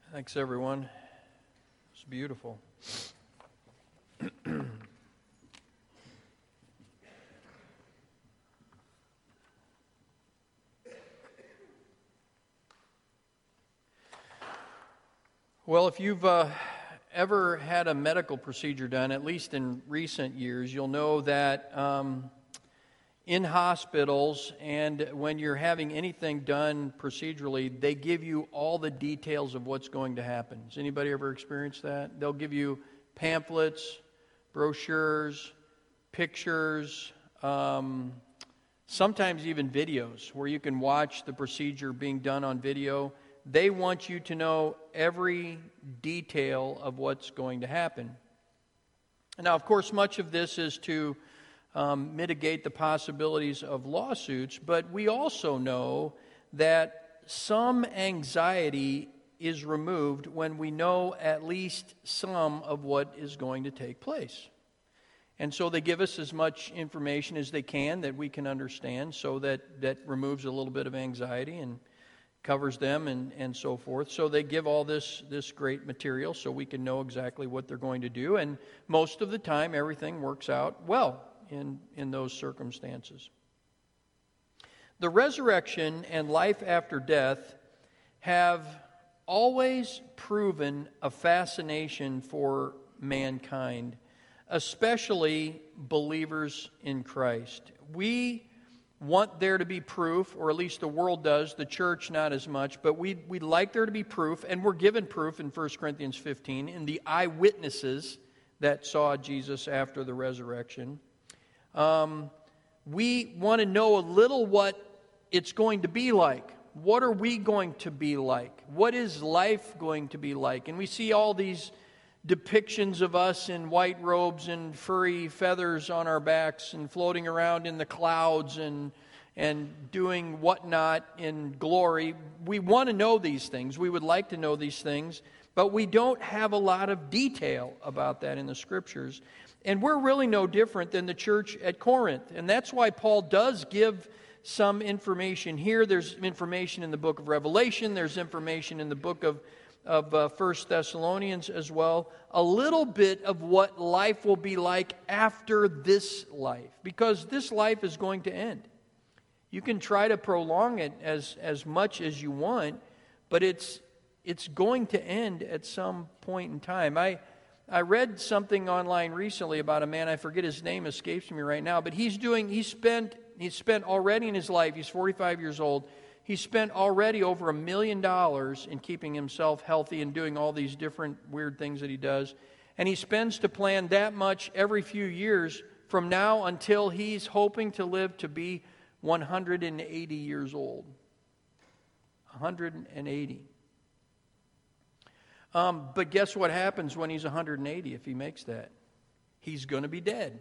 Thanks, everyone. It's beautiful. Well, if you've ever had a medical procedure done, at least in recent years, you'll know that in hospitals and when you're having anything done procedurally, they give you all the details of what's going to happen. Has anybody ever experienced that? They'll give you pamphlets, brochures, pictures, sometimes even videos where you can watch the procedure being done on video. They want you to know every detail of what's going to happen. Now, of course, much of this is to mitigate the possibilities of lawsuits, but we also know that some anxiety is removed when we know at least some of what is going to take place. And so they give us as much information as they can that we can understand, so that removes a little bit of anxiety and covers them and so forth. So they give all this great material so we can know exactly what they're going to do. And most of the time, everything works out well in those circumstances. The resurrection and life after death have always proven a fascination for mankind, especially believers in Christ. We want there to be proof, or at least the world does, the church not as much, but we'd like there to be proof, and we're given proof in 1 Corinthians 15 in the eyewitnesses that saw Jesus after the resurrection. We want to know a little what it's going to be like. What are we going to be like? What is life going to be like? And we see all these depictions of us in white robes and furry feathers on our backs and floating around in the clouds and doing whatnot in glory. We want to know these things. We would like to know these things, but we don't have a lot of detail about that in the Scriptures. And we're really no different than the church at Corinth. And that's why Paul does give some information here. There's information in the book of Revelation. There's information in the book of 1 Thessalonians as well. A little bit of what life will be like after this life. Because this life is going to end. You can try to prolong it as much as you want, but it's going to end at some point in time. I read something online recently about a man, I forget his name, escapes me right now, but he's spent already in his life, he's 45 years old, he's spent already over $1 million in keeping himself healthy and doing all these different weird things that he does. And he spends to plan that much every few years from now until he's hoping to live to be 180 years old. 180. But guess what happens when he's 180 if he makes that? He's going to be dead.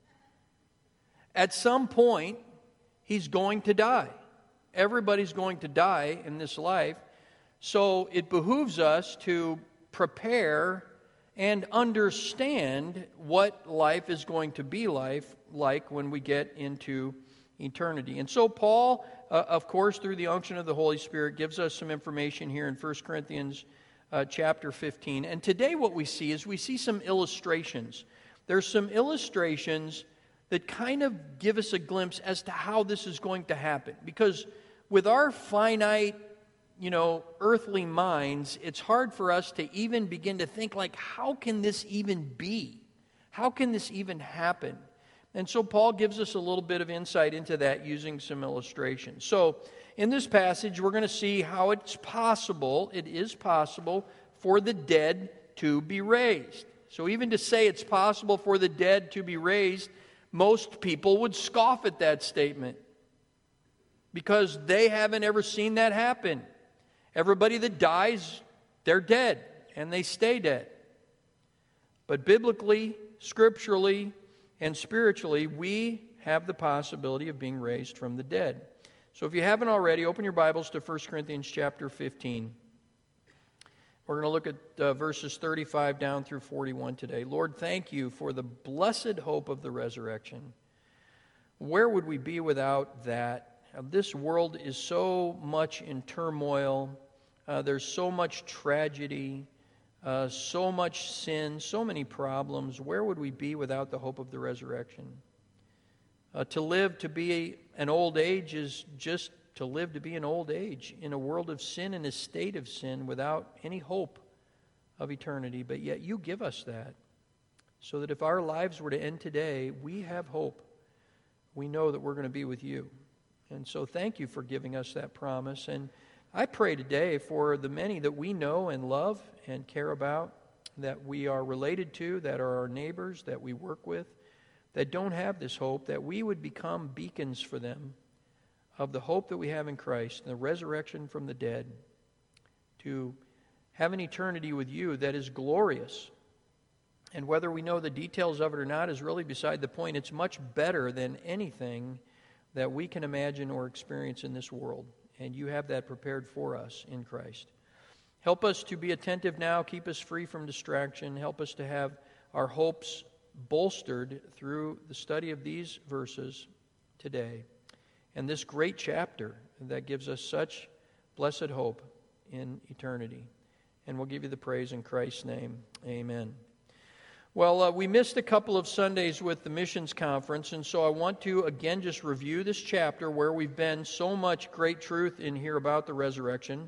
At some point, he's going to die. Everybody's going to die in this life. So it behooves us to prepare and understand what life is going to be like when we get into eternity. And so Paul, of course, through the unction of the Holy Spirit, gives us some information here in 1 Corinthians chapter 15. And today what we see is some illustrations. There's some illustrations that kind of give us a glimpse as to how this is going to happen. Because with our finite, earthly minds, it's hard for us to even begin to think like, how can this even be? How can this even happen? And so Paul gives us a little bit of insight into that using some illustrations. So in this passage, we're going to see how it is possible for the dead to be raised. So even to say it's possible for the dead to be raised, most people would scoff at that statement because they haven't ever seen that happen. Everybody that dies, they're dead, and they stay dead. But biblically, scripturally, and spiritually, we have the possibility of being raised from the dead. So if you haven't already, open your Bibles to 1 Corinthians chapter 15. We're going to look at verses 35 down through 41 today. Lord, thank you for the blessed hope of the resurrection. Where would we be without that? This world is so much in turmoil. There's so much tragedy, so much sin, so many problems. Where would we be without the hope of the resurrection? To live to be an old age is just to live to be an old age in a world of sin and a state of sin without any hope of eternity. But yet you give us that, so that if our lives were to end today, we have hope. We know that we're going to be with you. And so thank you for giving us that promise. And I pray today for the many that we know and love and care about, that we are related to, that are our neighbors, that we work with, that don't have this hope, that we would become beacons for them of the hope that we have in Christ and the resurrection from the dead, to have an eternity with you that is glorious. And whether we know the details of it or not is really beside the point. It's much better than anything that we can imagine or experience in this world. And you have that prepared for us in Christ. Help us to be attentive now. Keep us free from distraction. Help us to have our hopes bolstered through the study of these verses today, and this great chapter that gives us such blessed hope in eternity. And we'll give you the praise in Christ's name. Amen. Well, we missed a couple of Sundays with the missions conference, and so I want to again just review this chapter where we've been so much great truth in here about the resurrection.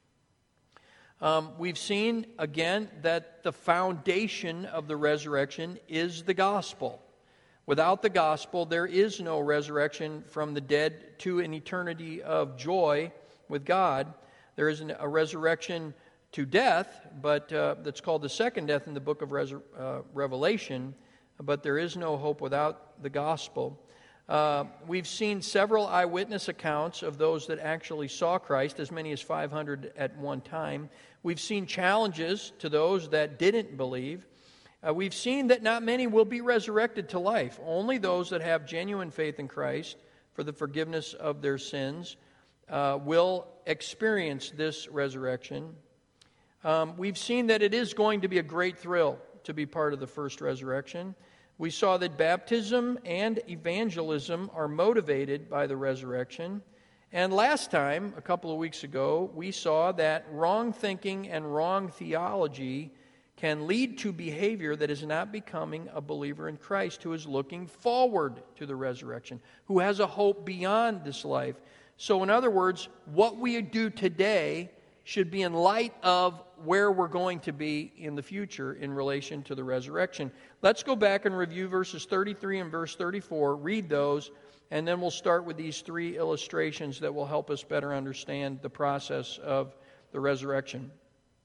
We've seen, again, that the foundation of the resurrection is the gospel. Without the gospel, there is no resurrection from the dead to an eternity of joy with God. There isn't a resurrection to death, but that's called the second death in the book of Revelation, but there is no hope without the gospel. We've seen several eyewitness accounts of those that actually saw Christ, as many as 500 at one time. We've seen challenges to those that didn't believe. We've seen that not many will be resurrected to life. Only those that have genuine faith in Christ for the forgiveness of their sins will experience this resurrection. We've seen that it is going to be a great thrill to be part of the first resurrection. We saw that baptism and evangelism are motivated by the resurrection. And last time, a couple of weeks ago, we saw that wrong thinking and wrong theology can lead to behavior that is not becoming a believer in Christ, who is looking forward to the resurrection, who has a hope beyond this life. So in other words, what we do today should be in light of where we're going to be in the future in relation to the resurrection. Let's go back and review verses 33 and verse 34, read those, and then we'll start with these three illustrations that will help us better understand the process of the resurrection.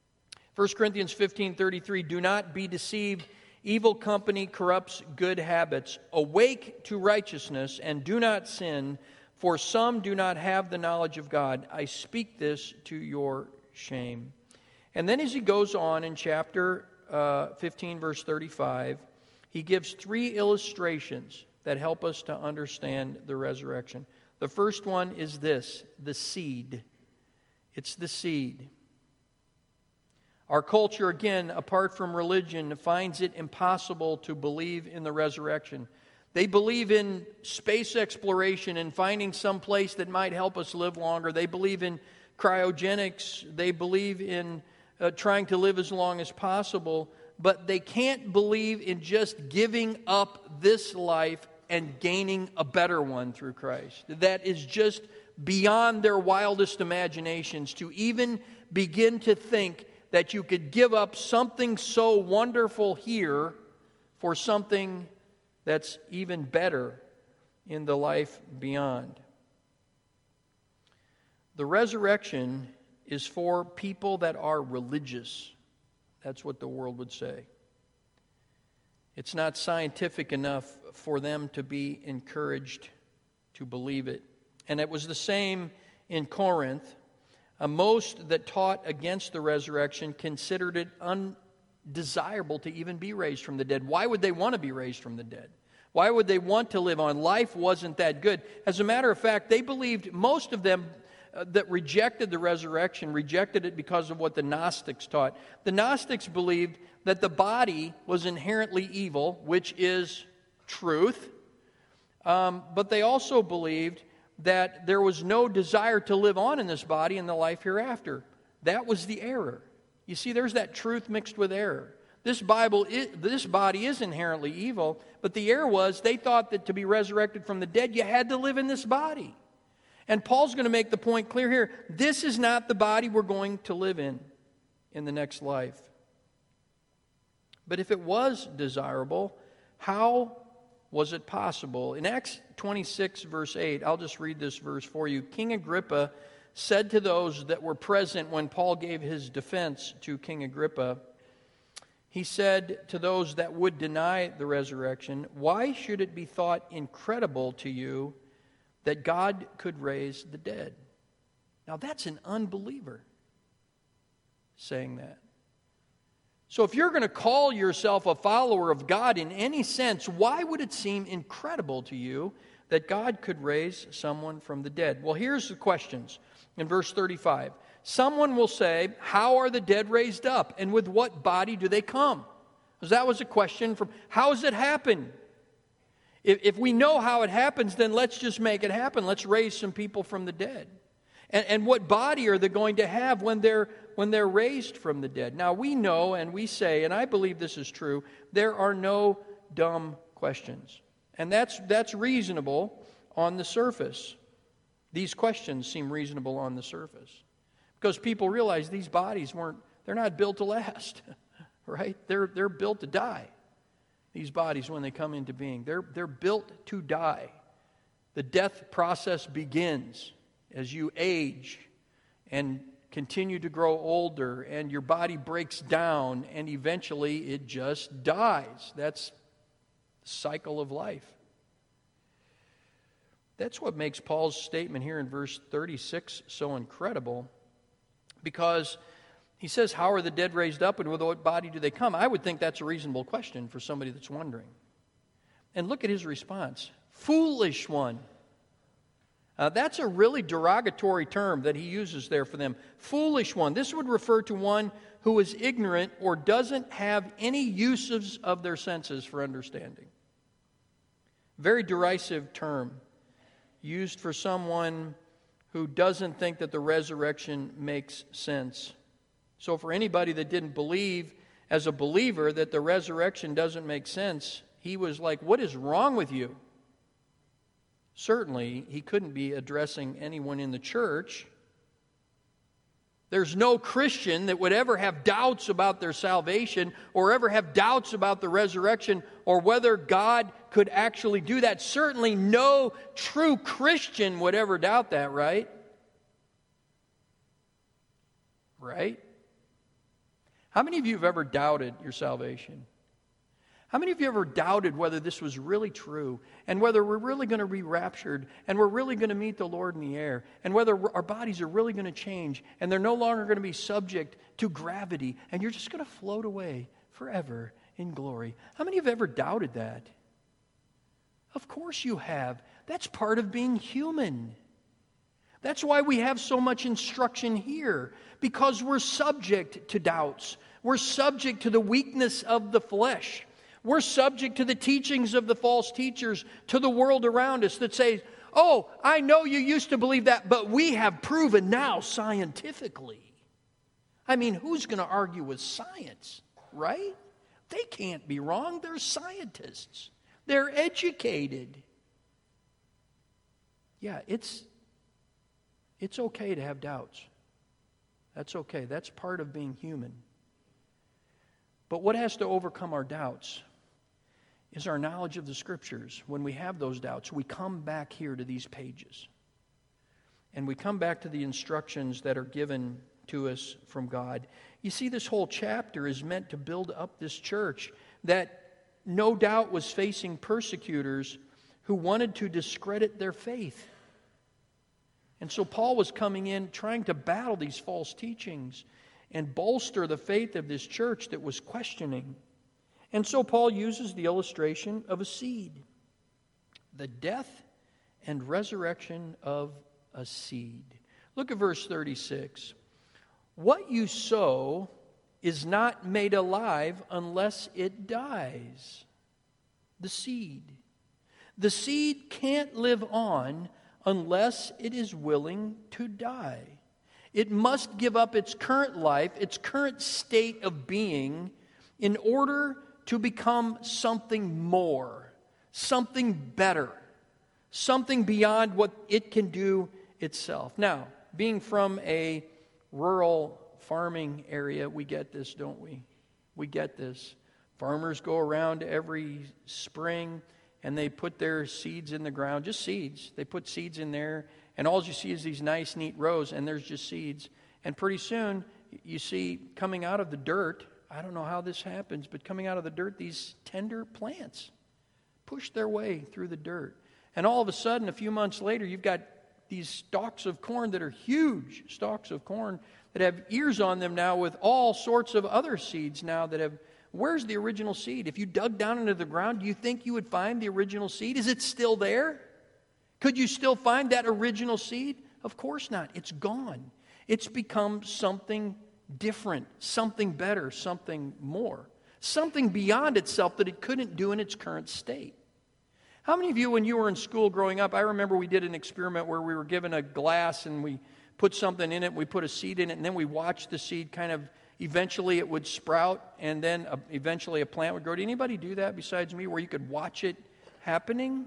1 Corinthians 15:33, do not be deceived. Evil company corrupts good habits. Awake to righteousness and do not sin, for some do not have the knowledge of God. I speak this to your shame. And then as he goes on in chapter 15, verse 35, he gives three illustrations that help us to understand the resurrection. The first one is this, the seed. It's the seed. Our culture, again, apart from religion, finds it impossible to believe in the resurrection. They believe in space exploration and finding some place that might help us live longer. They believe in cryogenics. They believe in trying to live as long as possible. But they can't believe in just giving up this life and gaining a better one through Christ. That is just beyond their wildest imaginations to even begin to think that you could give up something so wonderful here for something that's even better in the life beyond. The resurrection is for people that are religious. That's what the world would say. It's not scientific enough for them to be encouraged to believe it. And it was the same in Corinth. Most that taught against the resurrection considered it undesirable to even be raised from the dead. Why would they want to be raised from the dead? Why would they want to live on? Life wasn't that good. As a matter of fact, they believed, most of them that rejected the resurrection, rejected it because of what the Gnostics taught. The Gnostics believed that the body was inherently evil, which is truth. But they also believed that there was no desire to live on in this body in the life hereafter. That was the error. You see, there's that truth mixed with error. This body is inherently evil, but the error was they thought that to be resurrected from the dead, you had to live in this body. And Paul's going to make the point clear here. This is not the body we're going to live in the next life. But if it was desirable, how was it possible? In Acts 26, verse 8, I'll just read this verse for you. King Agrippa said to those that were present when Paul gave his defense to King Agrippa, he said to those that would deny the resurrection, "Why should it be thought incredible to you that God could raise the dead?" Now that's an unbeliever saying that. So if you're going to call yourself a follower of God in any sense, why would it seem incredible to you that God could raise someone from the dead? Well, here's the questions in verse 35. Someone will say, "How are the dead raised up? And with what body do they come?" Because that was a question from, how does it happen? If we know how it happens, then let's just make it happen. Let's raise some people from the dead. And what body are they going to have when they're raised from the dead? Now we know and we say, and I believe this is true, there are no dumb questions. And that's reasonable on the surface. These questions seem reasonable on the surface. Because people realize these bodies they're not built to last, right? They're built to die. These bodies, when they come into being, they're built to die. The death process begins as you age and continue to grow older, and your body breaks down, and eventually it just dies. That's the cycle of life. That's what makes Paul's statement here in verse 36 so incredible, because he says, "How are the dead raised up, and with what body do they come?" I would think that's a reasonable question for somebody that's wondering. And look at his response. "Foolish one." That's a really derogatory term that he uses there for them. Foolish one. This would refer to one who is ignorant or doesn't have any uses of their senses for understanding. Very derisive term used for someone who doesn't think that the resurrection makes sense. So for anybody that didn't believe as a believer that the resurrection doesn't make sense, he was like, "What is wrong with you?" Certainly, he couldn't be addressing anyone in the church. There's no Christian that would ever have doubts about their salvation or ever have doubts about the resurrection or whether God could actually do that. Certainly no true Christian would ever doubt that, right? Right? How many of you have ever doubted your salvation? How many of you ever doubted whether this was really true and whether we're really going to be raptured and we're really going to meet the Lord in the air and whether our bodies are really going to change and they're no longer going to be subject to gravity and you're just going to float away forever in glory? How many have ever doubted that? Of course you have. That's part of being human. That's why we have so much instruction here, because we're subject to doubts. We're subject to the weakness of the flesh. We're subject to the teachings of the false teachers, to the world around us that say, "Oh, I know you used to believe that, but we have proven now scientifically." I mean, who's going to argue with science, right? They can't be wrong. They're scientists. They're educated. Yeah, it's okay to have doubts. That's okay. That's part of being human. But what has to overcome our doubts is our knowledge of the Scriptures. When we have those doubts, we come back here to these pages. And we come back to the instructions that are given to us from God. You see, this whole chapter is meant to build up this church that no doubt was facing persecutors who wanted to discredit their faith. And so Paul was coming in trying to battle these false teachings and bolster the faith of this church that was questioning. And so Paul uses the illustration of a seed. The death and resurrection of a seed. Look at verse 36. What you sow is not made alive unless it dies. The seed. The seed can't live on unless it is willing to die. It must give up its current life, its current state of being, in order to become something more, something better, something beyond what it can do itself. Now, being from a rural farming area, we get this, don't we? We get this. Farmers go around every spring and they put their seeds in the ground, just seeds. They put seeds in there, and all you see is these nice, neat rows, and there's just seeds. And pretty soon, you see coming out of the dirt, I don't know how this happens, but coming out of the dirt, these tender plants push their way through the dirt. And all of a sudden, a few months later, you've got these stalks of corn that are huge stalks of corn that have ears on them now with all sorts of other seeds now that have... Where's the original seed? If you dug down into the ground, do you think you would find the original seed? Is it still there? Could you still find that original seed? Of course not. It's gone. It's become something different, something better, something more, something beyond itself that it couldn't do in its current state. How many of you, when you were in school growing up, I remember we did an experiment where we were given a glass and we put something in it, we put a seed in it, and then we watched the seed kind of, eventually it would sprout, and then eventually a plant would grow. Did anybody do that besides me, where you could watch it happening?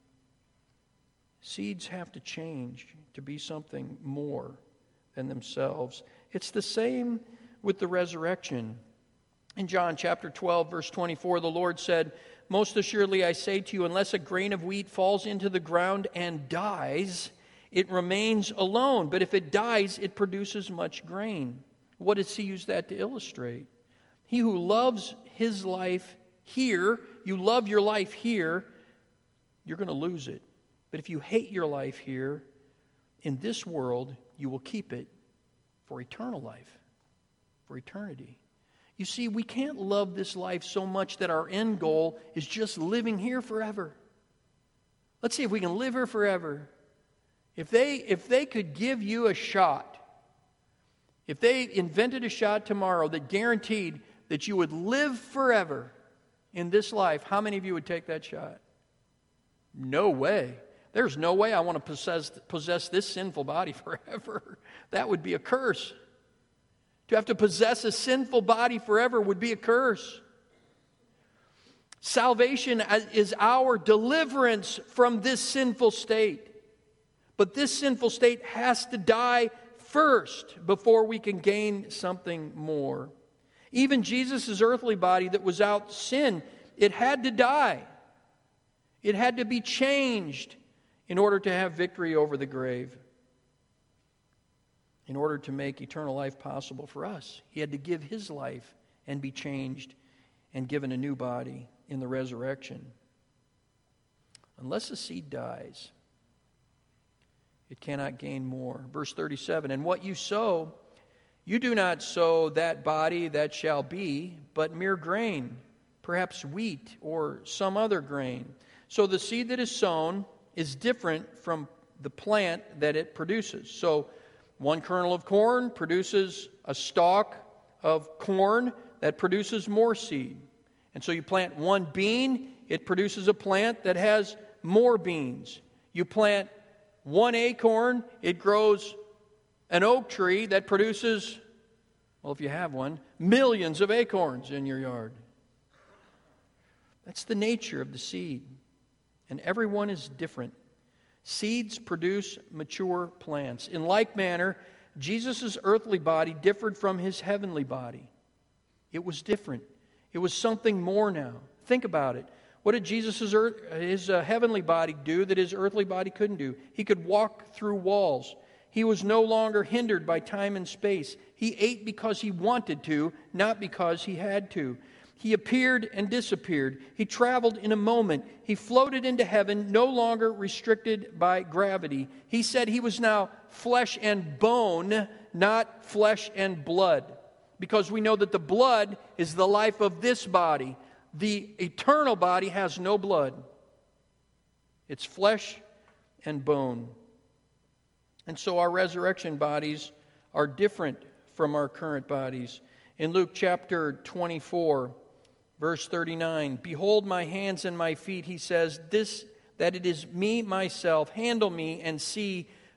Seeds have to change to be something more than themselves. It's the same with the resurrection. In John chapter 12, verse 24, the Lord said, "Most assuredly I say to you, unless a grain of wheat falls into the ground and dies, it remains alone. But if it dies, it produces much grain." What does he use that to illustrate? He who loves his life here, you love your life here, you're going to lose it. But if you hate your life here, in this world, you will keep it for eternal life, for eternity. You see, we can't love this life so much that our end goal is just living here forever. Let's see if we can live here forever. If they could give you a shot, if they invented a shot tomorrow that guaranteed that you would live forever in this life, how many of you would take that shot? No way. There's no way I want to possess this sinful body forever. That would be a curse. To have to possess a sinful body forever would be a curse. Salvation is our deliverance from this sinful state. But this sinful state has to die first before we can gain something more. Even Jesus' earthly body that was without sin, it had to die. It had to be changed in order to have victory over the grave. In order to make eternal life possible for us, he had to give his life and be changed and given a new body in the resurrection. Unless a seed dies, it cannot gain more. Verse 37, "And what you sow, you do not sow that body that shall be, but mere grain, perhaps wheat or some other grain. So the seed that is sown is different from the plant that it produces." So one kernel of corn produces a stalk of corn that produces more seed. And so you plant one bean, it produces a plant that has more beans. You plant one acorn, it grows an oak tree that produces, well, if you have one, millions of acorns in your yard. That's the nature of the seed. And everyone is different. Seeds produce mature plants. In like manner, Jesus' earthly body differed from his heavenly body. It was different. It was something more now. Think about it. What did his heavenly body do that his earthly body couldn't do? He could walk through walls. He was no longer hindered by time and space. He ate because he wanted to, not because he had to. He appeared and disappeared. He traveled in a moment. He floated into heaven, no longer restricted by gravity. He said he was now flesh and bone, not flesh and blood. Because we know that the blood is the life of this body. The eternal body has no blood. It's flesh and bone. And so our resurrection bodies are different from our current bodies. In Luke chapter 24, verse 39, "Behold my hands and my feet," he says, "this that it is me myself. Handle me and see,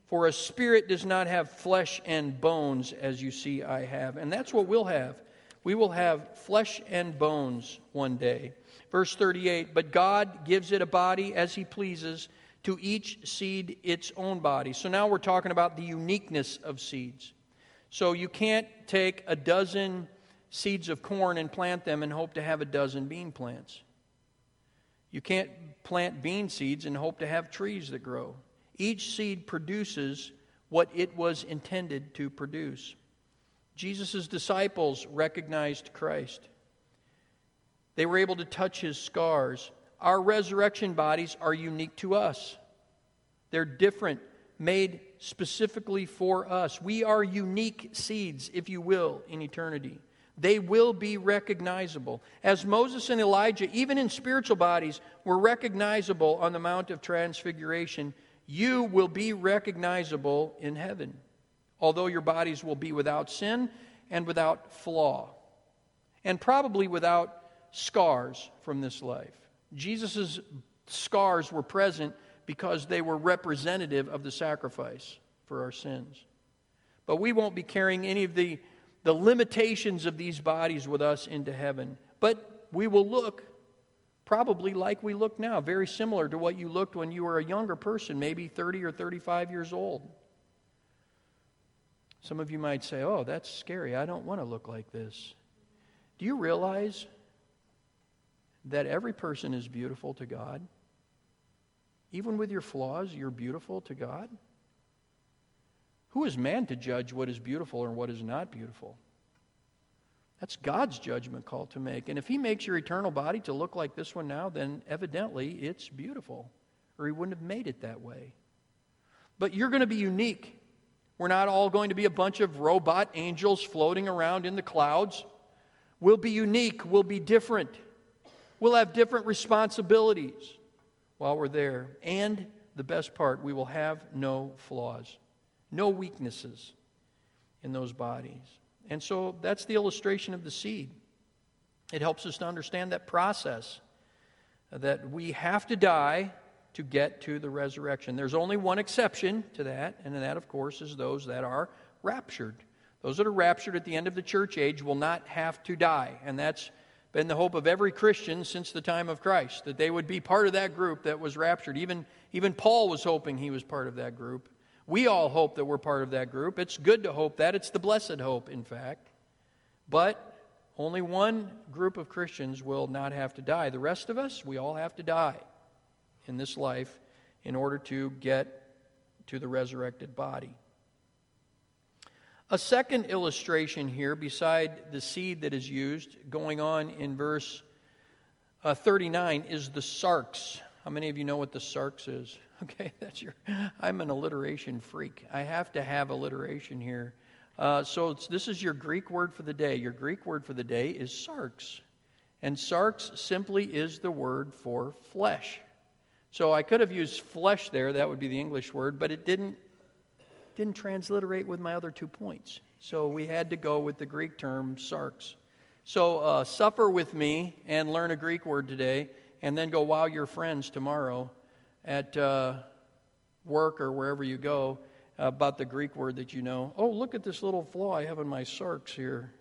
For a spirit does not have flesh and bones, as you see I have. And that's what we'll have. We will have flesh and bones one day. Verse 38, but God gives it a body as He pleases, to each seed its own body. So now we're talking about the uniqueness of seeds. So you can't take a dozen seeds of corn and plant them and hope to have a dozen bean plants. You can't plant bean seeds and hope to have trees that grow. Each seed produces what it was intended to produce. Jesus' disciples recognized Christ. They were able to touch His scars. Our resurrection bodies are unique to us. They're different, made specifically for us. We are unique seeds, if you will, in eternity. They will be recognizable. As Moses and Elijah, even in spiritual bodies, were recognizable on the Mount of Transfiguration, you will be recognizable in heaven, although your bodies will be without sin and without flaw, and probably without scars from this life. Jesus' scars were present because they were representative of the sacrifice for our sins. But we won't be carrying any of the limitations of these bodies with us into heaven. But we will look probably like we look now, very similar to what you looked when you were a younger person, maybe 30 or 35 years old. Some of you might say, oh, that's scary. I don't want to look like this. Do you realize that every person is beautiful to God? Even with your flaws, you're beautiful to God? Who is man to judge what is beautiful or what is not beautiful? That's God's judgment call to make. And if He makes your eternal body to look like this one now, then evidently it's beautiful, or He wouldn't have made it that way. But you're going to be unique. We're not all going to be a bunch of robot angels floating around in the clouds. We'll be unique. We'll be different. We'll have different responsibilities while we're there. And the best part, we will have no flaws, no weaknesses in those bodies. And so that's the illustration of the seed. It helps us to understand that process, that we have to die to get to the resurrection. There's only one exception to that, and that, of course, is those that are raptured. Those that are raptured at the end of the church age will not have to die, and that's been the hope of every Christian since the time of Christ, that they would be part of that group that was raptured. Even Paul was hoping he was part of that group. We all hope that we're part of that group. It's good to hope that. It's the blessed hope, in fact. But only one group of Christians will not have to die. The rest of us, we all have to die in this life in order to get to the resurrected body. A second illustration here, beside the seed that is used, going on in verse 39, is the sarx. How many of you know what the sarx is? Okay, I'm an alliteration freak. I have to have alliteration here. So this is your Greek word for the day. Your Greek word for the day is sarx. And sarx simply is the word for flesh. So I could have used flesh there, that would be the English word, but it didn't transliterate with my other 2 points. So we had to go with the Greek term sarx. So suffer with me and learn a Greek word today, and then go wow your friends tomorrow at work or wherever you go about the Greek word that you know. Oh, look at this little flaw I have in my sarx here.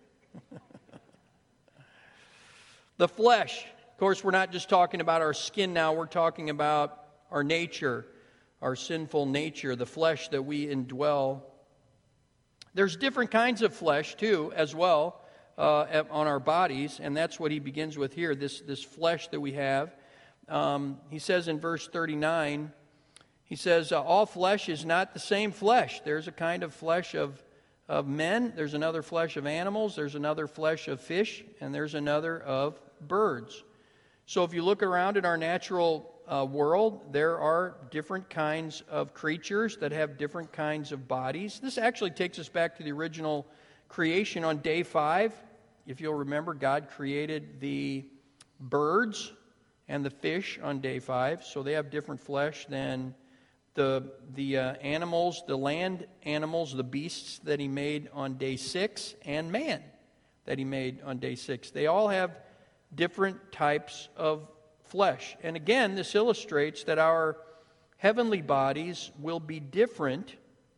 The flesh. Of course, we're not just talking about our skin now. We're talking about our nature, our sinful nature, the flesh that we indwell. There's different kinds of flesh, too, as well, on our bodies, and that's what he begins with here, this flesh that we have. He says in verse 39, he says, all flesh is not the same flesh. There's a kind of flesh of men, there's another flesh of animals, there's another flesh of fish, and there's another of birds. So if you look around at our natural world, there are different kinds of creatures that have different kinds of bodies. This actually takes us back to the original creation on day 5. If you'll remember, God created the birds and the fish on day 5, so they have different flesh than the animals, the land animals, the beasts that he made on day 6, and man that he made on day 6. They all have different types of flesh. And again, this illustrates that our heavenly bodies will be different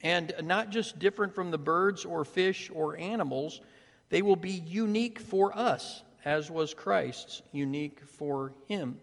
And not just different from the birds or fish or animals, they will be unique for us, as was Christ's unique for him.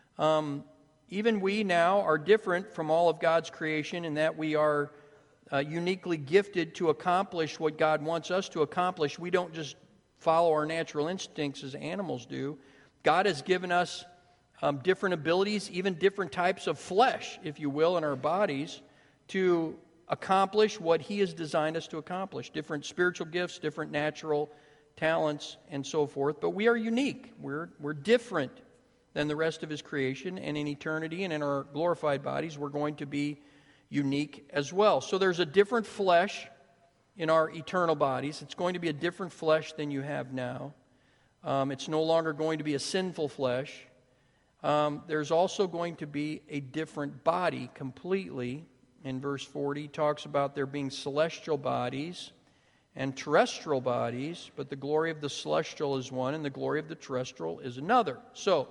Even we now are different from all of God's creation in that we are uniquely gifted to accomplish what God wants us to accomplish. We don't just follow our natural instincts as animals do. God has given us different abilities, even different types of flesh, if you will, in our bodies to accomplish what he has designed us to accomplish. Different spiritual gifts, different natural talents, and so forth. But we are unique. We're different than the rest of his creation. And in eternity and in our glorified bodies, we're going to be unique as well. So there's a different flesh in our eternal bodies. It's going to be a different flesh than you have now. It's no longer going to be a sinful flesh. There's also going to be a different body completely. In verse 40, he talks about there being celestial bodies and terrestrial bodies, but the glory of the celestial is one and the glory of the terrestrial is another. So,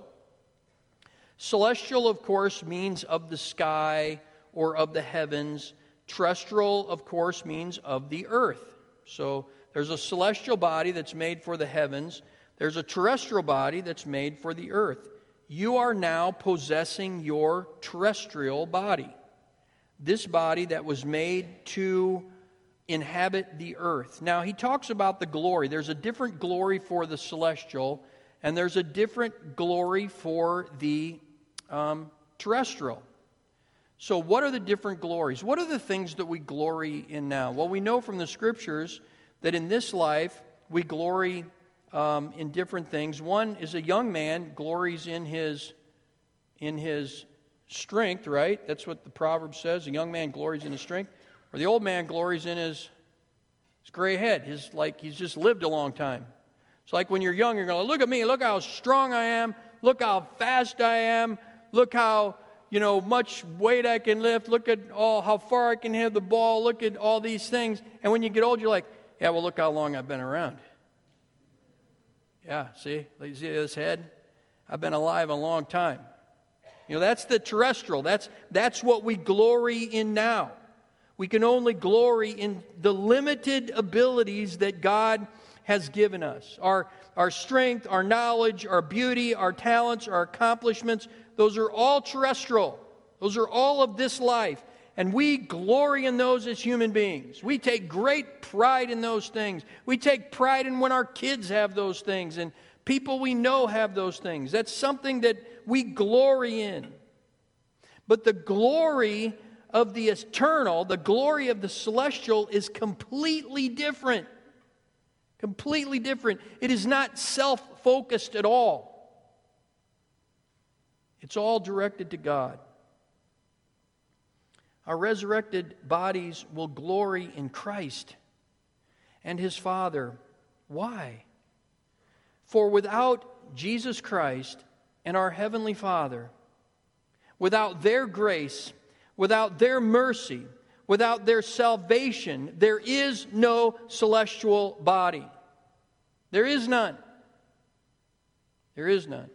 celestial, of course, means of the sky or of the heavens. Terrestrial, of course, means of the earth. So, there's a celestial body that's made for the heavens. There's a terrestrial body that's made for the earth. You are now possessing your terrestrial body. This body that was made to inhabit the earth. Now, he talks about the glory. There's a different glory for the celestial, and there's a different glory for the terrestrial. So what are the different glories? What are the things that we glory in now? Well, we know from the Scriptures that in this life we glory in different things. One is a young man glories in his strength, right? That's what the proverb says. A young man glories in his strength. Or the old man glories in his gray head. He's just lived a long time. It's like when you're young, you're going, look at me, look how strong I am, look how fast I am, look how, much weight I can lift, look at how far I can hit the ball, look at all these things. And when you get old, you're like, yeah, well, look how long I've been around. Yeah, see this head? I've been alive a long time. That's the terrestrial. That's what we glory in now. We can only glory in the limited abilities that God has given us. Our strength, our knowledge, our beauty, our talents, our accomplishments, those are all terrestrial. Those are all of this life. And we glory in those as human beings. We take great pride in those things. We take pride in when our kids have those things and people we know have those things. That's something that we glory in. But the glory of the eternal, the glory of the celestial is completely different. Completely different. It is not self-focused at all. It's all directed to God. Our resurrected bodies will glory in Christ and His Father. Why? For without Jesus Christ and our Heavenly Father, without their grace, without their mercy, without their salvation, there is no celestial body. There is none. There is none.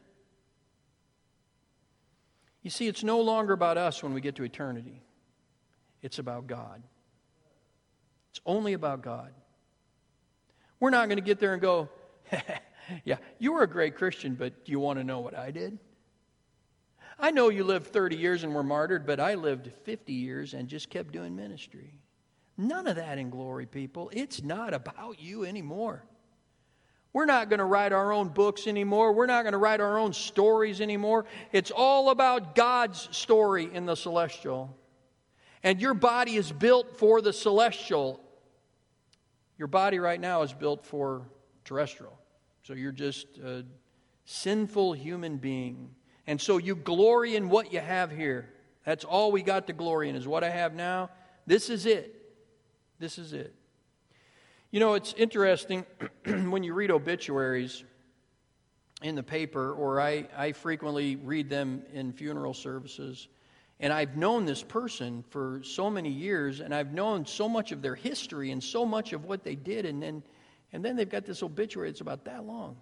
You see, it's no longer about us when we get to eternity. It's about God. It's only about God. We're not going to get there and go, yeah, you were a great Christian, but do you want to know what I did? I know you lived 30 years and were martyred, but I lived 50 years and just kept doing ministry. None of that in glory, people. It's not about you anymore. We're not going to write our own books anymore. We're not going to write our own stories anymore. It's all about God's story in the celestial. And your body is built for the celestial. Your body right now is built for terrestrial. So you're just a sinful human being. And so you glory in what you have here. That's all we got to glory in is what I have now. This is it. This is it. It's interesting when you read obituaries in the paper, or I frequently read them in funeral services. And I've known this person for so many years, and I've known so much of their history and so much of what they did, and then they've got this obituary that's about that long.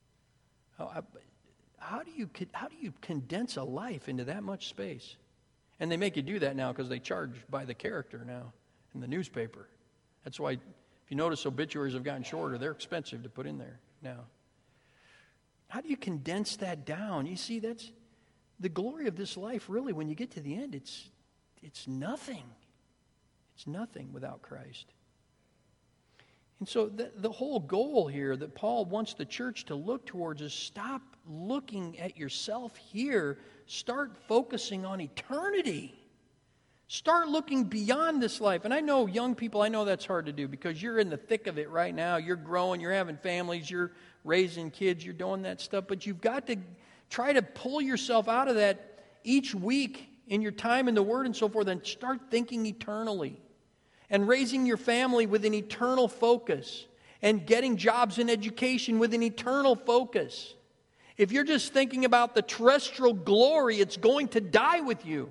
How do you condense a life into that much space? And they make you do that now because they charge by the character now in the newspaper. That's why, if you notice, obituaries have gotten shorter. They're expensive to put in there now. How do you condense that down? You see, that's the glory of this life, really, when you get to the end, it's nothing. It's nothing without Christ. And so the whole goal here that Paul wants the church to look towards is stop looking at yourself here. Start focusing on eternity. Start looking beyond this life. And I know young people, I know that's hard to do because you're in the thick of it right now. You're growing, you're having families, you're raising kids, you're doing that stuff. But you've got to try to pull yourself out of that each week in your time in the Word and so forth and start thinking eternally. And raising your family with an eternal focus. And getting jobs and education with an eternal focus. If you're just thinking about the terrestrial glory, it's going to die with you.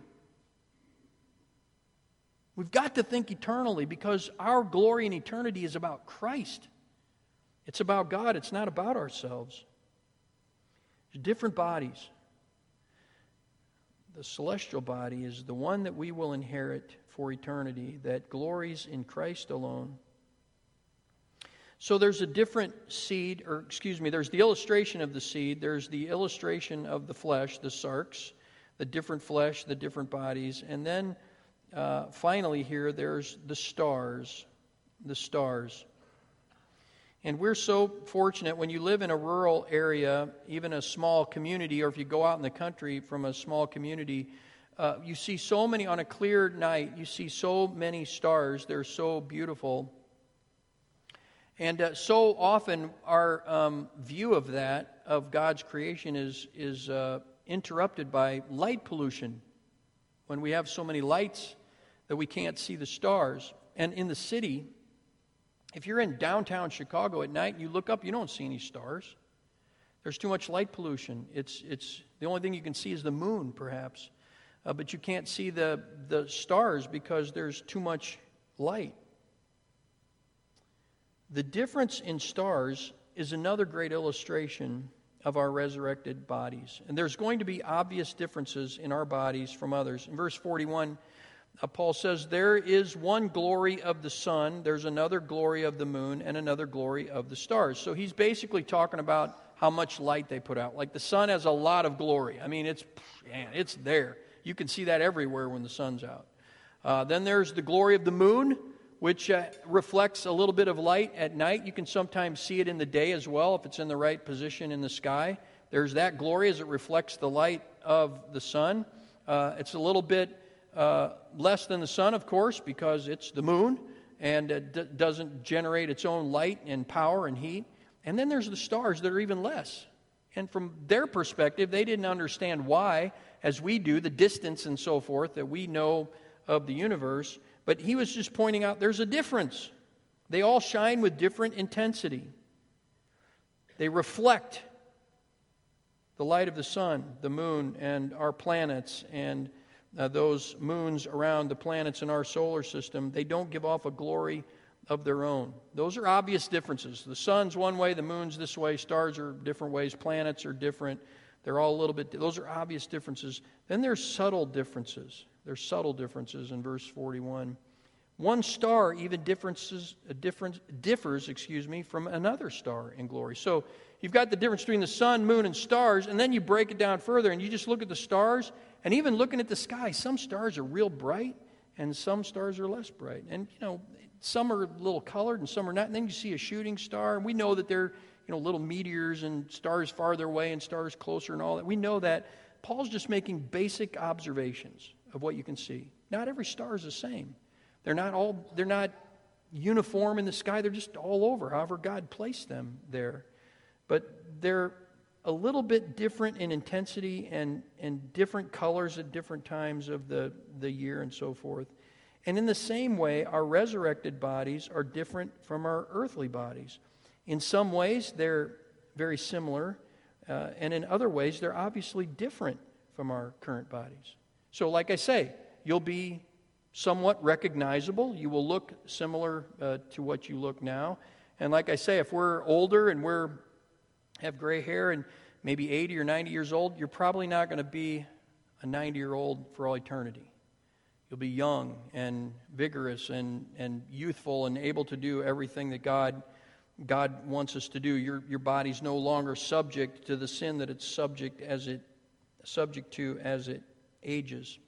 We've got to think eternally because our glory in eternity is about Christ. It's about God. It's not about ourselves. There's different bodies. The celestial body is the one that we will inherit for eternity, that glories in Christ alone. So there's a different seed, there's the illustration of the seed, there's the illustration of the flesh, the sarx, the different flesh, the different bodies, and then finally here there's the stars. And we're so fortunate when you live in a rural area, even a small community, or if you go out in the country from a small community, you see so many, on a clear night, you see so many stars. They're so beautiful. And so often our view of that, of God's creation, is interrupted by light pollution. When we have so many lights that we can't see the stars. And in the city, if you're in downtown Chicago at night and you look up, you don't see any stars. There's too much light pollution. It's the only thing you can see is the moon, perhaps. But you can't see the stars because there's too much light. The difference in stars is another great illustration of our resurrected bodies. And there's going to be obvious differences in our bodies from others. In verse 41, Paul says, there is one glory of the sun, there's another glory of the moon, and another glory of the stars. So he's basically talking about how much light they put out. Like the sun has a lot of glory. I mean, it's there. You can see that everywhere when the sun's out. Then there's the glory of the moon, which reflects a little bit of light at night. You can sometimes see it in the day as well if it's in the right position in the sky. There's that glory as it reflects the light of the sun. It's a little bit less than the sun, of course, because it's the moon and doesn't generate its own light and power and heat. And then there's the stars that are even less. And from their perspective, they didn't understand why, as we do, the distance and so forth that we know of the universe. But he was just pointing out there's a difference. They all shine with different intensity. They reflect the light of the sun, the moon, and our planets, and those moons around the planets in our solar system. They don't give off a glory of their own. Those are obvious differences. The sun's one way, the moon's this way, stars are different ways, planets are different. They're all a little bit, those are obvious differences. Then there's subtle differences. There's subtle differences in verse 41. One star even differs from another star in glory. So you've got the difference between the sun, moon, and stars, and then you break it down further, and you just look at the stars, and even looking at the sky, some stars are real bright, and some stars are less bright. And, some are a little colored, and some are not. And then you see a shooting star, and we know that they're, little meteors and stars farther away and stars closer and all that. We know that. Paul's just making basic observations of what you can see. Not every star is the same. They're not uniform in the sky. They're just all over, however God placed them there. But they're a little bit different in intensity and different colors at different times of the year and so forth. And in the same way, our resurrected bodies are different from our earthly bodies. In some ways, they're very similar, and in other ways, they're obviously different from our current bodies. So like I say, you'll be somewhat recognizable. You will look similar to what you look now. And like I say, if we're older and have gray hair and maybe 80 or 90 years old, you're probably not going to be a 90-year-old for all eternity. You'll be young and vigorous and youthful and able to do everything that God wants us to do. Your body's no longer subject to the sin that it's subject to as it ages.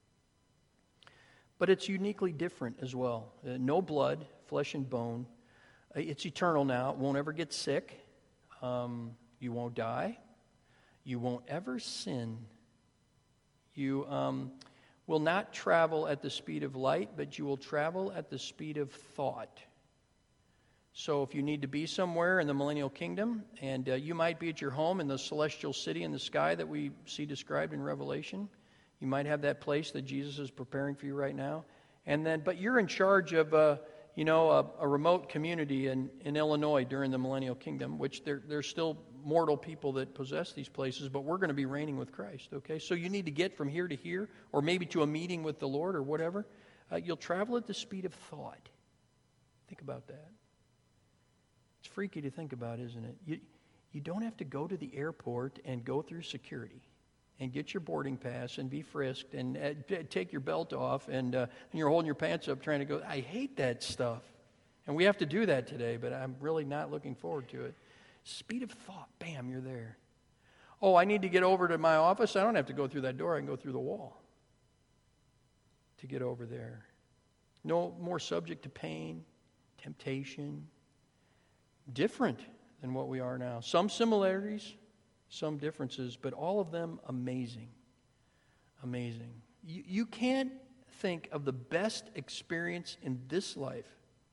But it's uniquely different as well. No blood, flesh and bone. It's eternal now. It won't ever get sick. You won't die. You won't ever sin. You will not travel at the speed of light, but you will travel at the speed of thought. So if you need to be somewhere in the millennial kingdom, and you might be at your home in the celestial city in the sky that we see described in Revelation, you might have that place that Jesus is preparing for you right now. But you're in charge of a remote community in Illinois during the millennial kingdom, which there's still mortal people that possess these places, but we're going to be reigning with Christ, okay? So you need to get from here to here, or maybe to a meeting with the Lord or whatever. You'll travel at the speed of thought. Think about that. It's freaky to think about, isn't it? You don't have to go to the airport and go through security and get your boarding pass and be frisked and take your belt off and you're holding your pants up trying to go. I hate that stuff. And we have to do that today, but I'm really not looking forward to it. Speed of thought, bam, you're there. Oh, I need to get over to my office. I don't have to go through that door. I can go through the wall to get over there. No more subject to pain, temptation. Different than what we are now. Some similarities, some differences, but all of them amazing. Amazing. You can't think of the best experience in this life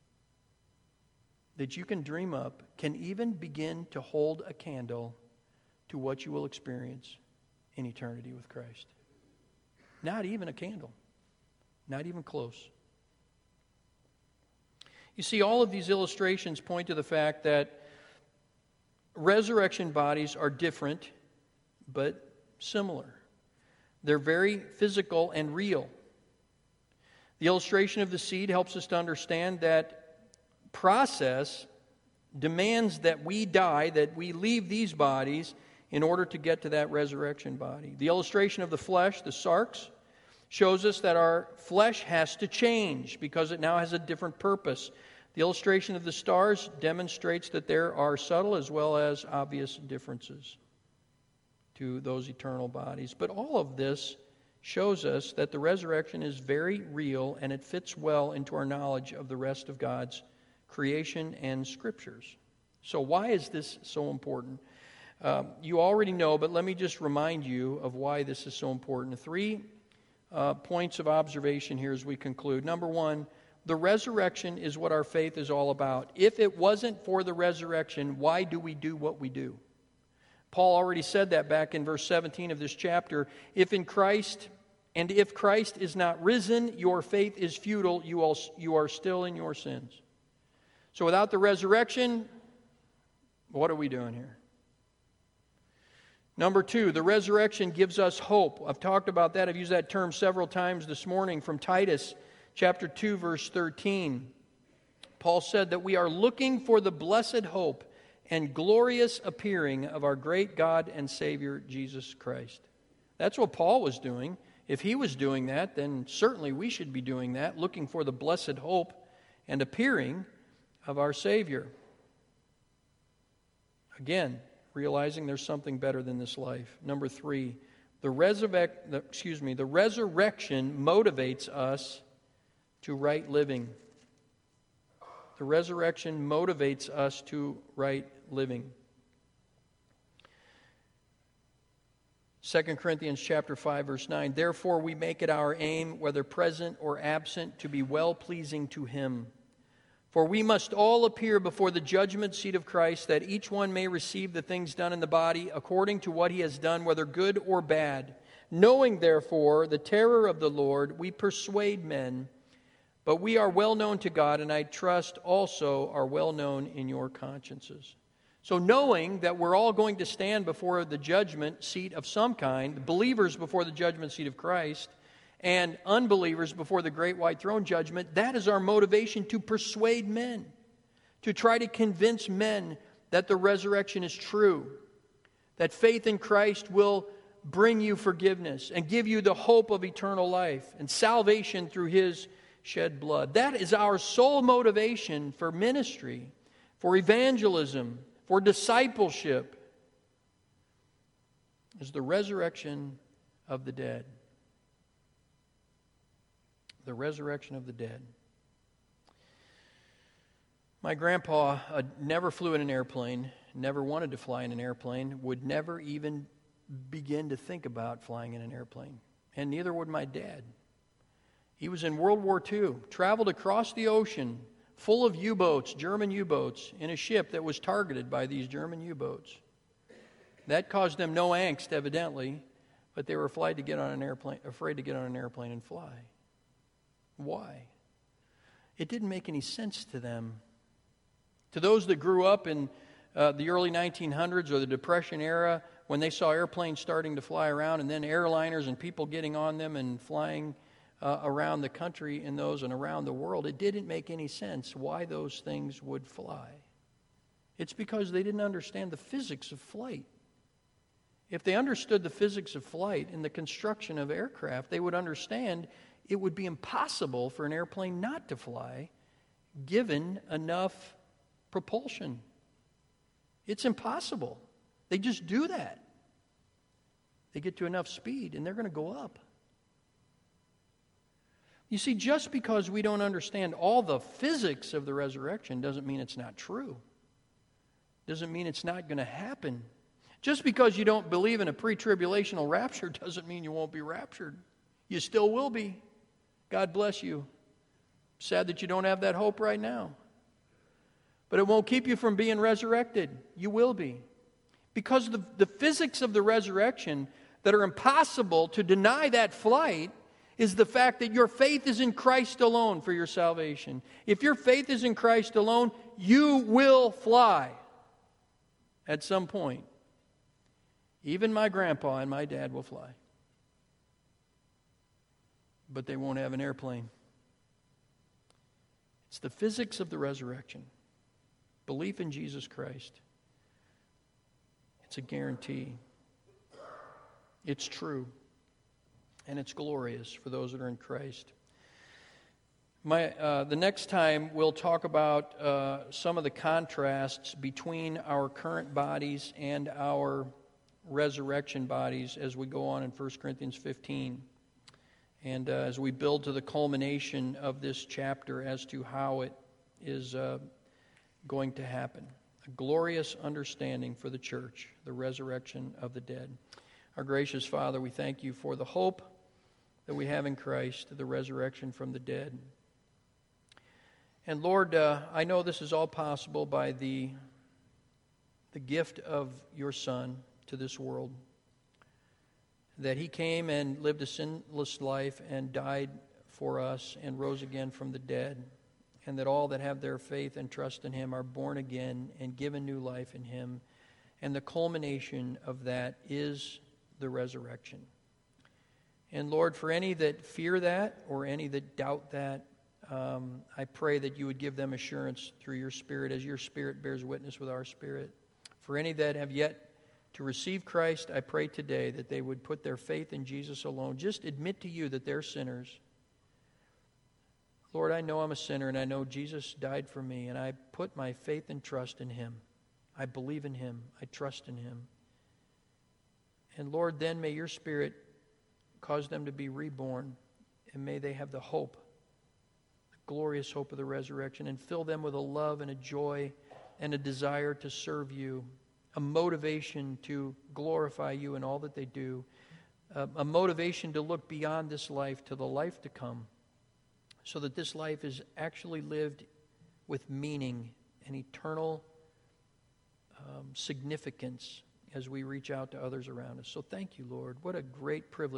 that you can dream up can even begin to hold a candle to what you will experience in eternity with Christ. Not even a candle. Not even close. You see, all of these illustrations point to the fact that resurrection bodies are different, but similar. They're very physical and real. The illustration of the seed helps us to understand that process demands that we die, that we leave these bodies in order to get to that resurrection body. The illustration of the flesh, the sarx, shows us that our flesh has to change because it now has a different purpose. The illustration of the stars demonstrates that there are subtle as well as obvious differences to those eternal bodies. But all of this shows us that the resurrection is very real and it fits well into our knowledge of the rest of God's creation and scriptures. So why is this so important? You already know, but let me just remind you of why this is so important. 3 points of observation here as we conclude. Number 1, the resurrection is what our faith is all about. If it wasn't for the resurrection, why do we do what we do? Paul already said that back in verse 17 of this chapter. If Christ is not risen, your faith is futile. You are still in your sins. So without the resurrection, what are we doing here? Number 2, the resurrection gives us hope. I've talked about that. I've used that term several times this morning from Titus chapter 2, verse 13. Paul said that we are looking for the blessed hope and glorious appearing of our great God and Savior, Jesus Christ. That's what Paul was doing. If he was doing that, then certainly we should be doing that, looking for the blessed hope and appearing of our Savior. Again, realizing there's something better than this life. Number 3, the resurrection motivates us to right living. The resurrection motivates us to right living. 2 Corinthians chapter 5, verse 9, therefore we make it our aim, whether present or absent, to be well-pleasing to Him. For we must all appear before the judgment seat of Christ, that each one may receive the things done in the body according to what he has done, whether good or bad. Knowing, therefore, the terror of the Lord, we persuade men, but we are well known to God, and I trust also are well known in your consciences. So knowing that we're all going to stand before the judgment seat of some kind, believers before the judgment seat of Christ, and unbelievers before the great white throne judgment, that is our motivation to persuade men, to try to convince men that the resurrection is true, that faith in Christ will bring you forgiveness and give you the hope of eternal life and salvation through His shed blood. That is our sole motivation for ministry, for evangelism, for discipleship, is the resurrection of the dead. The resurrection of the dead. My grandpa never flew in an airplane, never wanted to fly in an airplane, would never even begin to think about flying in an airplane. And neither would my dad. He was in World War II, traveled across the ocean full of U-boats, German U-boats, in a ship that was targeted by these German U-boats. That caused them no angst, evidently, but they were afraid to get on an airplane and fly. Why? It didn't make any sense to them. To those that grew up in the early 1900s or the Depression era, when they saw airplanes starting to fly around and then airliners and people getting on them and flying around the country in those and around the world, it didn't make any sense why those things would fly. It's because they didn't understand the physics of flight. If they understood the physics of flight and the construction of aircraft, they would understand it would be impossible for an airplane not to fly given enough propulsion. It's impossible. They just do that. They get to enough speed and they're going to go up. You see, just because we don't understand all the physics of the resurrection doesn't mean it's not true. Doesn't mean it's not going to happen. Just because you don't believe in a pre-tribulational rapture doesn't mean you won't be raptured. You still will be. God bless you. Sad that you don't have that hope right now. But it won't keep you from being resurrected. You will be. Because the physics of the resurrection that are impossible to deny that flight is the fact that your faith is in Christ alone for your salvation. If your faith is in Christ alone, you will fly at some point. Even my grandpa and my dad will fly. But they won't have an airplane. It's the physics of the resurrection. Belief in Jesus Christ. It's a guarantee. It's true. And it's glorious for those that are in Christ. The next time we'll talk about some of the contrasts between our current bodies and our resurrection bodies as we go on in 1 Corinthians 15. And as we build to the culmination of this chapter as to how it is going to happen. A glorious understanding for the church, the resurrection of the dead. Our gracious Father, we thank you for the hope that we have in Christ, the resurrection from the dead. And Lord, I know this is all possible by the gift of your Son to this world. That He came and lived a sinless life and died for us and rose again from the dead. And that all that have their faith and trust in Him are born again and given new life in Him. And the culmination of that is the resurrection. And Lord, for any that fear that or any that doubt that, I pray that you would give them assurance through your Spirit as your Spirit bears witness with our spirit. For any that have yet to receive Christ, I pray today that they would put their faith in Jesus alone. Just admit to you that they're sinners. Lord, I know I'm a sinner and I know Jesus died for me and I put my faith and trust in Him. I believe in Him. I trust in Him. And Lord, then may your Spirit cause them to be reborn and may they have the hope, the glorious hope of the resurrection, and fill them with a love and a joy and a desire to serve you, a motivation to glorify you in all that they do, a motivation to look beyond this life to the life to come, so that this life is actually lived with meaning and eternal significance as we reach out to others around us. So thank you, Lord. What a great privilege